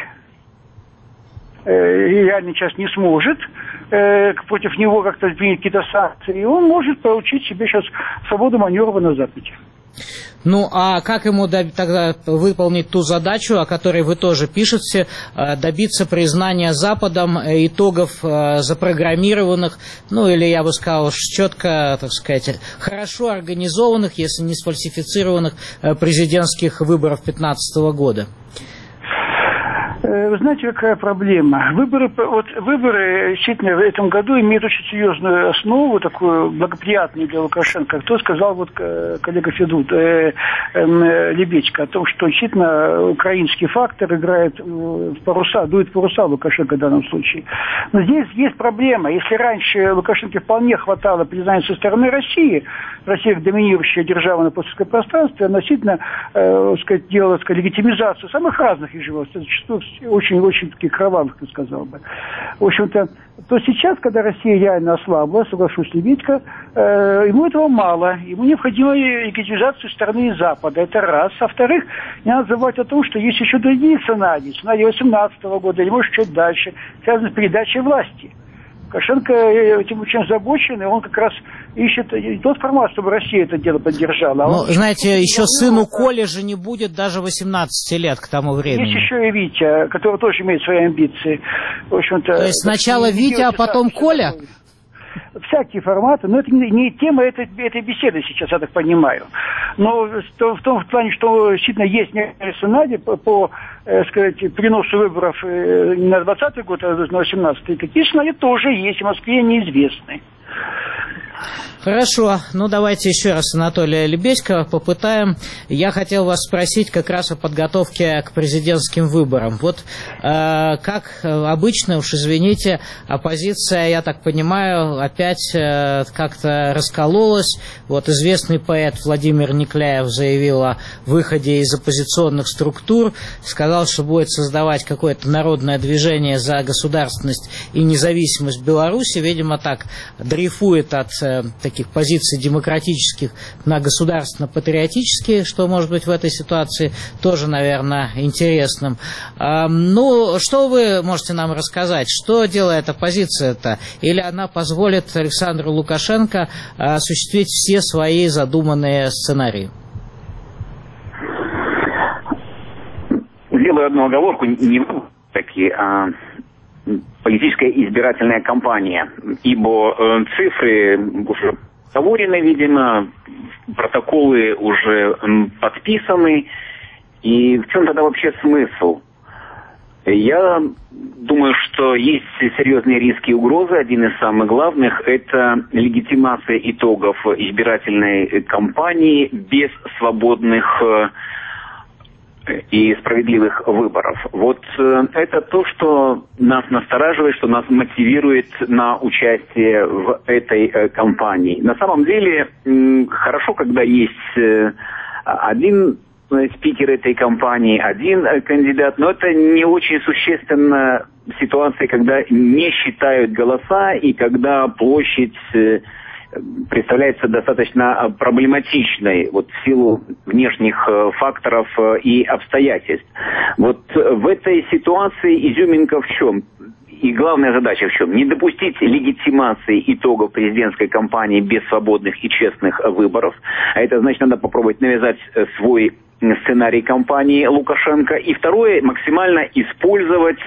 реально сейчас не сможет. Против него как-то принять какие-то санкции. И он может получить себе сейчас свободу маневра на Западе. Ну, а как ему тогда выполнить ту задачу, о которой вы тоже пишете, добиться признания Западом итогов запрограммированных, ну, или, я бы сказал, четко, так сказать, хорошо организованных, если не сфальсифицированных, президентских выборов две тысячи пятнадцатого года? Вы знаете, какая проблема? Выборы, вот, выборы действительно в этом году имеют очень серьезную основу, такую благоприятную для Лукашенко. Кто сказал вот коллега Федут, э, э, Лебедько, о том, что действительно украинский фактор играет в паруса, дует в паруса Лукашенко в данном случае. Но здесь есть проблема. Если раньше Лукашенко вполне хватало признания со стороны России, Россия как доминирующая держава на постсоветском пространстве, она действительно э, сказать, делала сказать, легитимизацию самых разных режимов, зачастую очень-очень таких кровавых, я сказал бы. В общем-то, то сейчас, когда Россия реально ослабла, соглашусь с Лебедько, э, ему этого мало. Ему необходима легитимизация со стороны Запада. Это раз. А во-вторых, не надо забывать о том, что есть еще другие сценарии. Сценарий восемнадцатого года, или может чуть дальше, связанный с передачей власти. Лукашенко этим очень озабочен, и он как раз ищет тот формат, чтобы Россия это дело поддержала. Ну, знаете, еще сыну Коле же не будет даже восемнадцати лет к тому времени. Есть еще и Витя, который тоже имеет свои амбиции. В общем-то, то есть сначала Витя, а потом Коля? Всякие форматы, но это не, не тема этой, этой беседы сейчас, я так понимаю. Но в том плане, что действительно есть некоторые сценарии по, по э, сказать, переносу выборов э, не на двадцатый год, а на восемнадцатый. Такие сценарии тоже есть, в Москве неизвестны. Хорошо, ну давайте еще раз Анатолия Лебедько попытаем. Я хотел вас спросить как раз о подготовке к президентским выборам. Вот э, как обычно, уж извините, оппозиция, я так понимаю, опять э, как-то раскололась. Вот известный поэт Владимир Никляев заявил о выходе из оппозиционных структур, сказал, что будет создавать какое-то народное движение за государственность и независимость Беларуси. Видимо, так дрейфует от э, таких позиций демократических на государственно-патриотические, что может быть в этой ситуации тоже, наверное, интересным. А, ну, что вы можете нам рассказать? Что делает оппозиция-то? Или она позволит Александру Лукашенко осуществить все свои задуманные сценарии? Сделаю одну оговорку, не такие, а политическая избирательная кампания, ибо э, цифры уже оговорены, видимо, протоколы уже м, подписаны, и в чем тогда вообще смысл? Я думаю, что есть серьезные риски и угрозы. Один из самых главных – это легитимация итогов избирательной кампании без свободных и справедливых выборов. Вот э, это то, что нас настораживает, что нас мотивирует на участие в этой э, кампании. На самом деле, э, хорошо, когда есть э, один э, спикер этой кампании, один э, кандидат, но это не очень существенно в ситуации, когда не считают голоса и когда площадь э, представляется достаточно проблематичной вот, в силу внешних факторов и обстоятельств. Вот в этой ситуации изюминка в чем? И главная задача в чем? Не допустить легитимации итогов президентской кампании без свободных и честных выборов. А это значит, надо попробовать навязать свой сценарий кампании Лукашенко. И второе, максимально использовать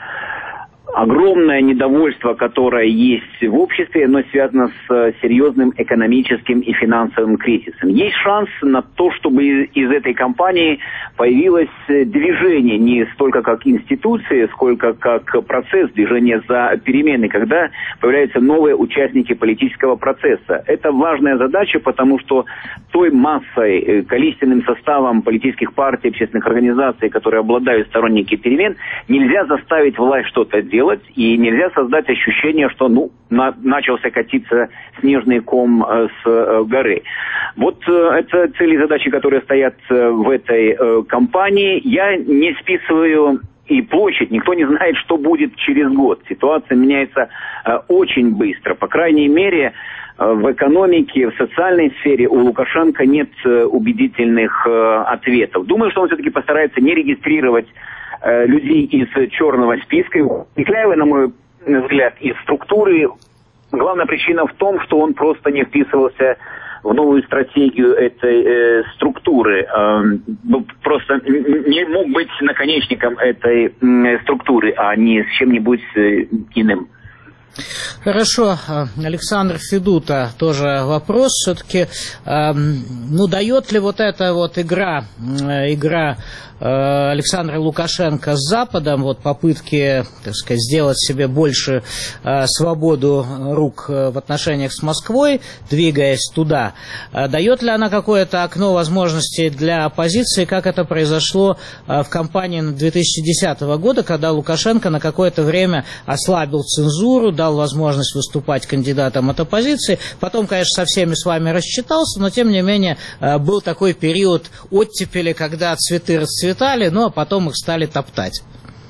огромное недовольство, которое есть в обществе, но связано с серьезным экономическим и финансовым кризисом. Есть шанс на то, чтобы из этой кампании появилось движение не столько как институции, сколько как процесс движения за перемены, когда появляются новые участники политического процесса. Это важная задача, потому что той массой, количественным составом политических партий, общественных организаций, которые обладают сторонники перемен, нельзя заставить власть что-то делать. И нельзя создать ощущение, что ну, на, начался катиться снежный ком э, с э, горы. Вот э, это цели и задачи, которые стоят э, в этой э, кампании. Я не списываю и площадь. Никто не знает, что будет через год. Ситуация меняется э, очень быстро. По крайней мере, э, в экономике, в социальной сфере у Лукашенко нет э, убедительных э, ответов. Думаю, что он все-таки постарается не регистрировать людей из черного списка. Никляева, на мой взгляд, из структуры. Главная причина в том, что он просто не вписывался в новую стратегию этой э, структуры. Э, просто не мог быть наконечником этой э, структуры, а не с чем-нибудь э, иным. Хорошо, Александр Федута, тоже вопрос все-таки, э, ну дает ли вот эта вот игра, э, игра э, Александра Лукашенко с Западом, вот попытки, так сказать, сделать себе больше э, свободу рук в отношениях с Москвой, двигаясь туда, э, дает ли она какое-то окно возможностей для оппозиции, как это произошло э, в кампании две тысячи десятого года, когда Лукашенко на какое-то время ослабил цензуру, дал возможность выступать кандидатом от оппозиции. Потом, конечно, со всеми с вами рассчитался, но, тем не менее, был такой период оттепели, когда цветы расцветали, ну, а потом их стали топтать.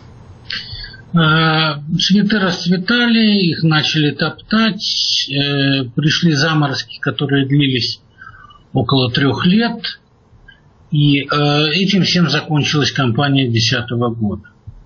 Цветы расцветали, их начали топтать, пришли заморозки, которые длились около трех лет, и этим всем закончилась кампания две тысячи десятого года.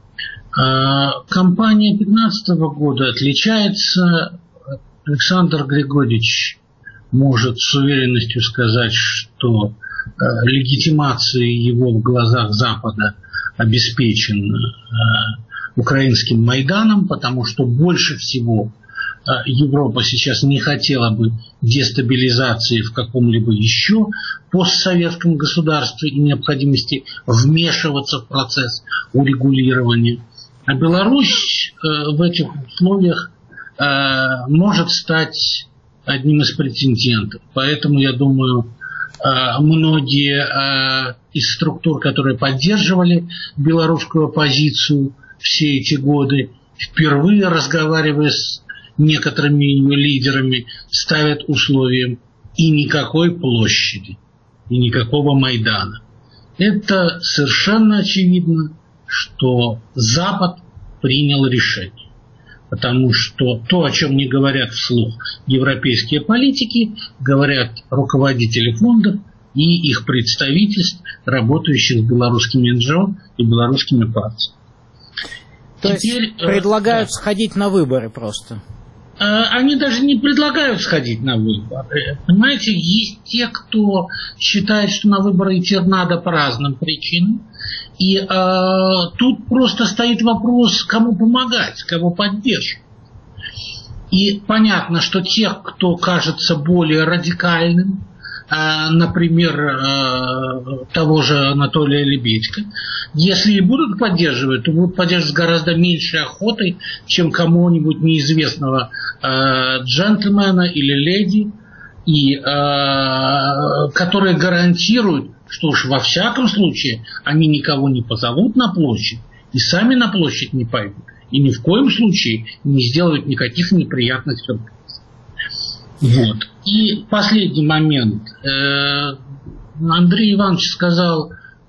Кампания две тысячи пятнадцатого года отличается. Александр Григорьевич может с уверенностью сказать, что легитимация его в глазах Запада обеспечена украинским Майданом, потому что больше всего Европа сейчас не хотела бы дестабилизации в каком-либо еще постсоветском государстве и необходимости вмешиваться в процесс урегулирования. А Беларусь э, в этих условиях э, может стать одним из претендентов. Поэтому, я думаю, э, многие э, из структур, которые поддерживали белорусскую оппозицию все эти годы, впервые, разговаривая с некоторыми ее лидерами, ставят условием и никакой площади, и никакого Майдана. Это совершенно очевидно, что Запад принял решение. Потому что то, о чем не говорят вслух европейские политики, говорят руководители фондов и их представительств, работающих с белорусскими эн джи о и белорусскими партиями. То Теперь, есть предлагают да. сходить на выборы просто? Они даже не предлагают сходить на выборы. Понимаете, есть те, кто считает, что на выборы идти надо по разным причинам. И э, тут просто стоит вопрос, кому помогать, кого поддерживать. И понятно, что тех, кто кажется более радикальным, э, например, э, того же Анатолия Лебедько, если и будут поддерживать, то будут поддерживать с гораздо меньшей охотой, чем кому-нибудь неизвестного э, джентльмена или леди, и, э, которые гарантируют, что уж во всяком случае они никого не позовут на площадь и сами на площадь не пойдут. И ни в коем случае не сделают никаких неприятных сюрпризов. Вот. И последний момент. Андрей Иванович сказал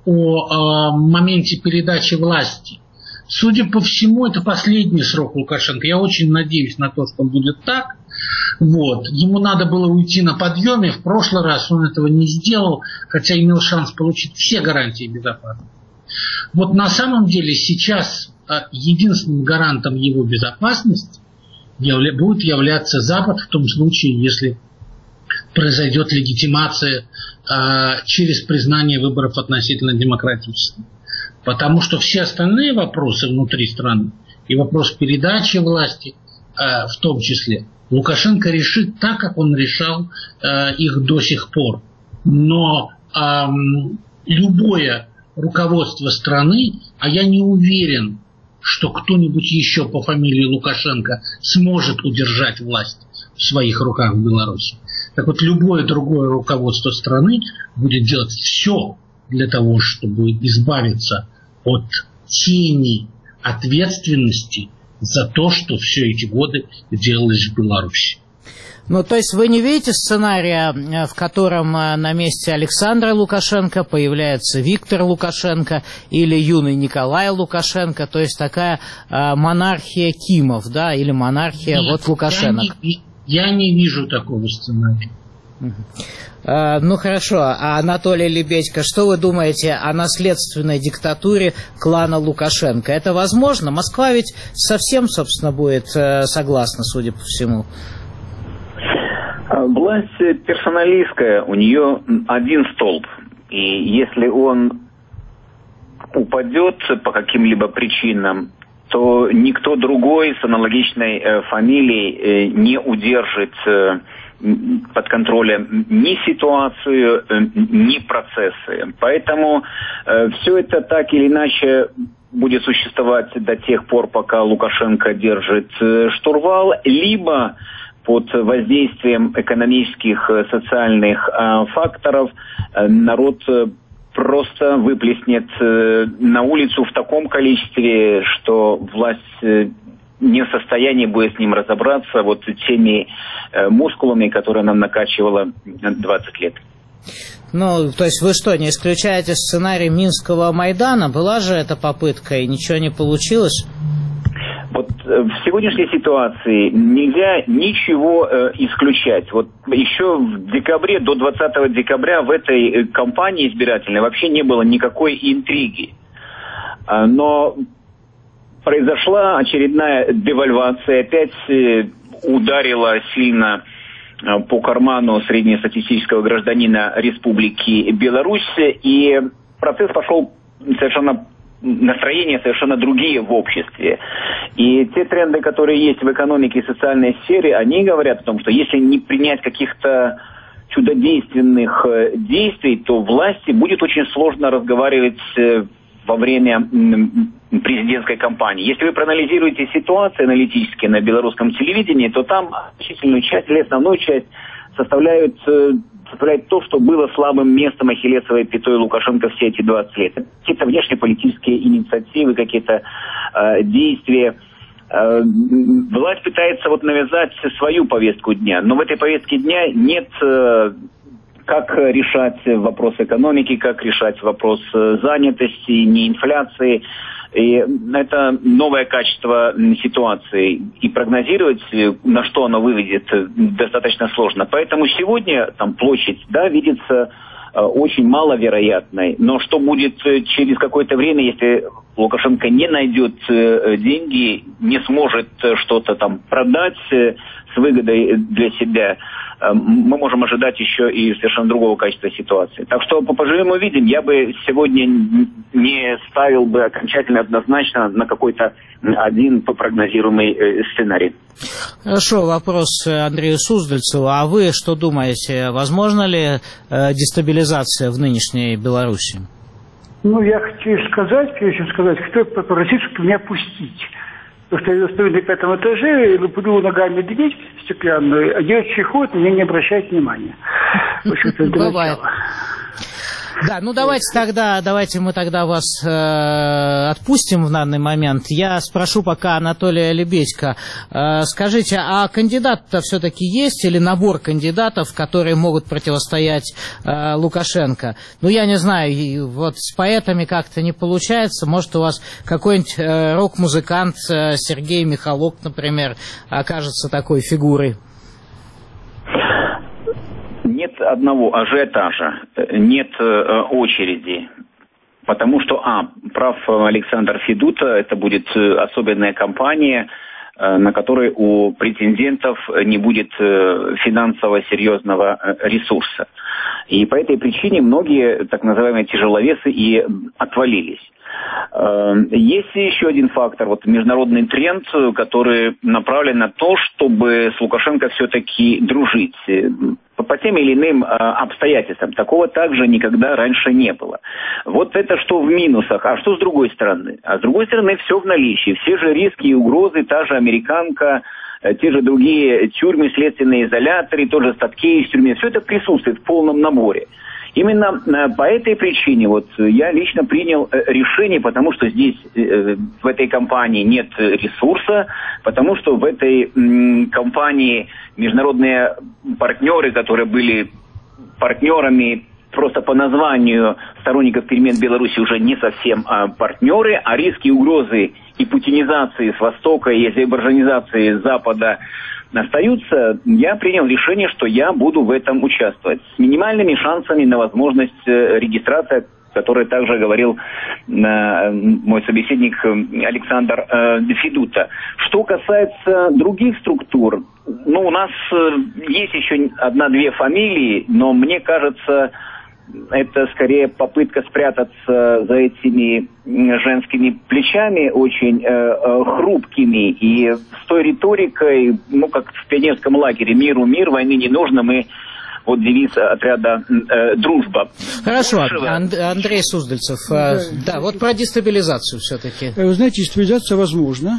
о моменте передачи власти. Судя по всему, это последний срок Лукашенко. Я очень надеюсь на то, что будет так. Вот. Ему надо было уйти на подъеме. В прошлый раз он этого не сделал, хотя имел шанс получить все гарантии безопасности. Вот на самом деле сейчас единственным гарантом его безопасности будет являться Запад в том случае, если произойдет легитимация э, через признание выборов относительно демократическими. Потому что все остальные вопросы внутри страны и вопрос передачи власти э, в том числе Лукашенко решит так, как он решал э, их до сих пор. Но э, любое руководство страны, а я не уверен, что кто-нибудь еще по фамилии Лукашенко сможет удержать власть в своих руках в Беларуси. Так вот, любое другое руководство страны будет делать все для того, чтобы избавиться от тени ответственности за то, что все эти годы делалось в Беларуси. Ну, то есть вы не видите сценария, в котором на месте Александра Лукашенко появляется Виктор Лукашенко или юный Николай Лукашенко, то есть такая э, монархия Кимов, да, или монархия Нет, вот Лукашенок? Я не, я не вижу такого сценария. Uh, ну хорошо, а Анатолий Лебедько, что вы думаете о наследственной диктатуре клана Лукашенко? Это возможно? Москва ведь совсем, собственно, будет uh, согласна, судя по всему. Власть персоналистская, у нее один столб. И если он упадет по каким-либо причинам, то никто другой с аналогичной э, фамилией э, не удержит э, под контролем ни ситуацию, э, ни процессы. Поэтому э, все это так или иначе будет существовать до тех пор, пока Лукашенко держит э, штурвал, либо под воздействием экономических, социальных э, факторов э, народ э, просто выплеснет э, на улицу в таком количестве, что власть э, не в состоянии будет с ним разобраться вот теми э, мускулами, которые она накачивала двадцать лет. Ну, то есть вы что, не исключаете сценарий Минского Майдана? Была же эта попытка, и ничего не получилось? Вот в сегодняшней ситуации нельзя ничего э, исключать. Вот еще в декабре, до двадцатого декабря в этой кампании избирательной вообще не было никакой интриги. А, но произошла очередная девальвация, опять э, ударила сильно э, по карману среднестатистического гражданина Республики Беларусь, и процесс пошел совершенно настроения совершенно другие в обществе. И те тренды, которые есть в экономике и социальной сфере, они говорят о том, что если не принять каких-то чудодейственных действий, то власти будет очень сложно разговаривать во время президентской кампании. Если вы проанализируете ситуацию аналитически на белорусском телевидении, то там значительную часть или основную часть составляют... составляет то, что было слабым местом ахиллесовой пятой Лукашенко все эти двадцать лет. Какие-то внешнеполитические инициативы, какие-то э, действия. Э, власть пытается вот навязать свою повестку дня, но в этой повестке дня нет, э, как решать вопрос экономики, как решать вопрос занятости, не инфляции. И это новое качество ситуации. И прогнозировать, на что оно выведет, достаточно сложно. Поэтому сегодня там площадь, да, видится э, очень маловероятной. Но что будет через какое-то время, если Лукашенко не найдет э, деньги, не сможет что-то там продать э, с выгодой для себя, э, мы можем ожидать еще и совершенно другого качества ситуации. Так что поживем увидим. Я бы сегодня не ставил бы окончательно однозначно на какой-то один прогнозируемый э, сценарий. Хорошо, вопрос Андрею Суздальцеву. А вы что думаете, возможно ли э, дестабилизация в нынешней Беларуси? Ну, я хочу сказать, прежде чем сказать, кто попросит, чтобы меня пустить. Потому что я стою на пятом этаже, люблю ногами дверь стеклянную, а девочки ходят, меня не обращают внимания. В общем-то, для бывает. начала. Да, ну давайте тогда, давайте мы тогда вас э, отпустим в данный момент. Я спрошу пока Анатолия Лебедько. Э, скажите, а кандидат-то все-таки есть или набор кандидатов, которые могут противостоять э, Лукашенко? Ну, я не знаю, вот с поэтами как-то не получается. Может, у вас какой-нибудь э, рок-музыкант э, Сергей Михалок, например, окажется такой фигурой? одного ажиотажа, нет очереди. Потому что, а, прав Александр Федута, это будет особенная кампания, на которой у претендентов не будет финансово серьезного ресурса. И по этой причине многие так называемые тяжеловесы и отвалились. Есть еще один фактор, вот международный тренд, который направлен на то, чтобы с Лукашенко все-таки дружить. По тем или иным обстоятельствам. Такого также никогда раньше не было. Вот это что в минусах, а что с другой стороны? А с другой стороны все в наличии. Все же риски и угрозы, та же американка, те же другие тюрьмы, следственные изоляторы, тот же Статкевич в тюрьме, все это присутствует в полном наборе. Именно по этой причине вот я лично принял решение, потому что здесь в этой компании нет ресурса, потому что в этой компании международные партнеры, которые были партнерами просто по названию сторонников перемен в Беларуси, уже не совсем партнеры, а риски, угрозы и путинизации с Востока, и азербайджанизации с Запада остаются, я принял решение, что я буду в этом участвовать. С минимальными шансами на возможность регистрации, о которой также говорил мой собеседник Александр Федута. Что касается других структур, ну, у нас есть еще одна-две фамилии, но мне кажется, это скорее попытка спрятаться за этими женскими плечами, очень э, хрупкими, и с той риторикой, ну, как в пионерском лагере, миру мир, войны не нужно, мы, вот девиз отряда э, «Дружба». Хорошо, Анд- Андрей Суздальцев, да, да, вот про дестабилизацию все-таки. Вы знаете, дестабилизация возможна.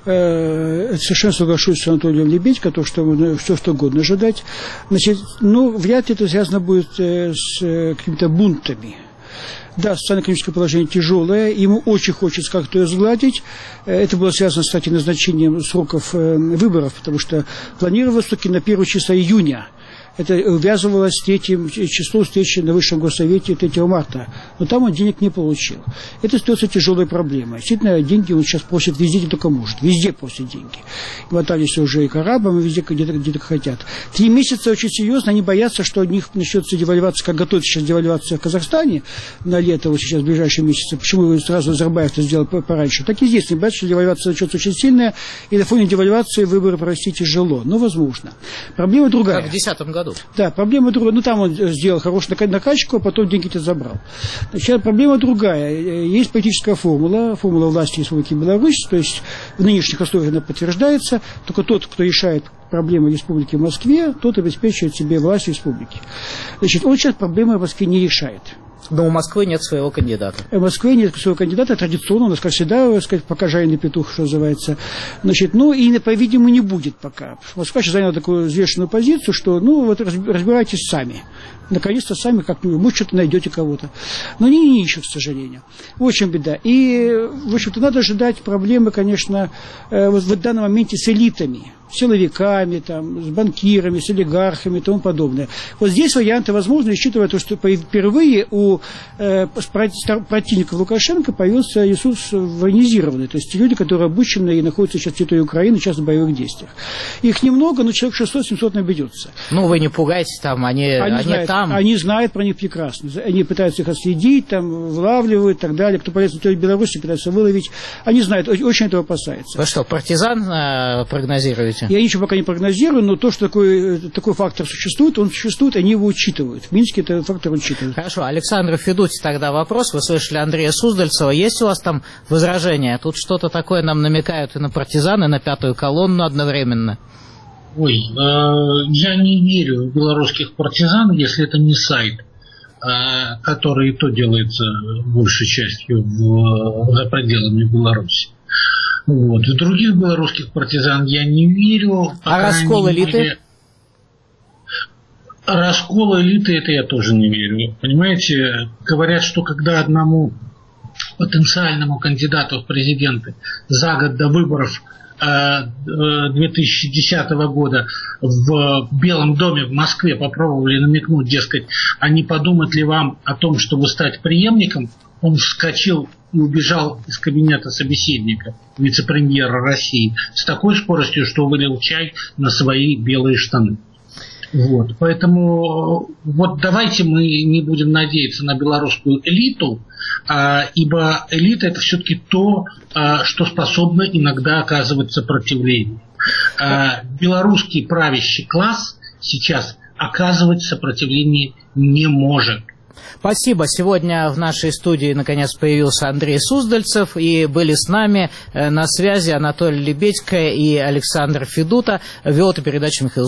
Совершенно соглашусь с Анатолием Лебедько, то, что можно все что угодно ожидать. Значит, ну, вряд ли это связано будет с какими-то бунтами. Да, социально-экономическое положение тяжелое, ему очень хочется как-то ее сгладить. Это было связано, кстати, с назначением сроков выборов, потому что планировалось все-таки на первое число июня. Это увязывалось с третьим числом встречи на Высшем Госсовете третьего марта. Но там он денег не получил. Это остается тяжелой проблемой. Действительно, деньги он сейчас просит везде, где только может. Везде просит деньги. Хватались уже и к арабам, и везде, где, где только хотят. Три месяца очень серьезно. Они боятся, что у них начнется девальвация, как готовится сейчас девальвация в Казахстане на лето, вот сейчас в ближайшие месяцы. Почему сразу Назарбаев это сделал пораньше? Так и здесь. Не боятся, что девальвация начнется очень сильная, и на фоне девальвации выборы провести тяжело. Но возможно. Проблема другая. Как в две тысячи десятом году. Да, проблема другая. Ну, там он сделал хорошую накачку, а потом деньги-то забрал. Значит, проблема другая. Есть политическая формула, формула власти Республики Беларусь, то есть в нынешних условиях она подтверждается, только тот, кто решает проблемы Республики в Москве, тот обеспечивает себе власть республики. Значит, он сейчас проблемы в Москве не решает. Но у Москвы нет своего кандидата. В Москве нет своего кандидата, традиционно, у нас, как всегда, так сказать, пока жареный петух, что называется. Значит, ну, и, по-видимому, не будет пока. Москва сейчас заняла такую взвешенную позицию, что, ну, вот разбирайтесь сами. Наконец-то сами как-нибудь, может, что-то найдете кого-то. Но они не ищут, к сожалению. Очень беда. И, в общем-то, надо ожидать проблемы, конечно, вот в данном моменте с элитами. С силовиками, там, с банкирами, с олигархами и тому подобное. Вот здесь варианты возможны, учитывая то, что впервые у э, противников Лукашенко появился ресурс военизированный, то есть те люди, которые обучены и находятся сейчас в территории Украины, сейчас в боевых действиях. Их немного, но человек шестьсот-семьсот наберется. Ну, вы не пугайтесь, там, они, они, они знают, там. Они знают про них прекрасно. Они пытаются их отследить, там, вылавливают и так далее. Кто полезет на территорию Беларуси, пытаются выловить. Они знают, очень этого опасаются. Вы что, партизан э, прогнозируете? Я ничего пока не прогнозирую, но то, что такой, такой фактор существует, он существует, они его учитывают. В Минске этот фактор учитывают. Хорошо, Александру Федуте тогда вопрос. Вы слышали Андрея Суздальцева. Есть у вас там возражения? Тут что-то такое нам намекают и на партизан, и на пятую колонну одновременно. Ой, э, я не верю в белорусских партизан, если это не сайт, э, который и то делается большей частью в, за пределами Беларуси. Вот. В других белорусских партизан я не верю. А раскол элиты? Раскол элиты, это я тоже не верю. Понимаете, говорят, что когда одному потенциальному кандидату в президенты за год до выборов две тысячи десятого года в Белом доме в Москве попробовали намекнуть, дескать, а не подумать ли вам о том, чтобы стать преемником, он вскочил и убежал из кабинета собеседника, вице-премьера России, с такой скоростью, что вылил чай на свои белые штаны. Вот, поэтому вот давайте мы не будем надеяться на белорусскую элиту, а, ибо элита – это все-таки то, а, что способно иногда оказывать сопротивление. А, белорусский правящий класс сейчас оказывать сопротивление не может. Спасибо. Сегодня в нашей студии наконец появился Андрей Суздальцев, и были с нами на связи Анатолий Лебедько и Александр Федута. Вел эту передачу Михаил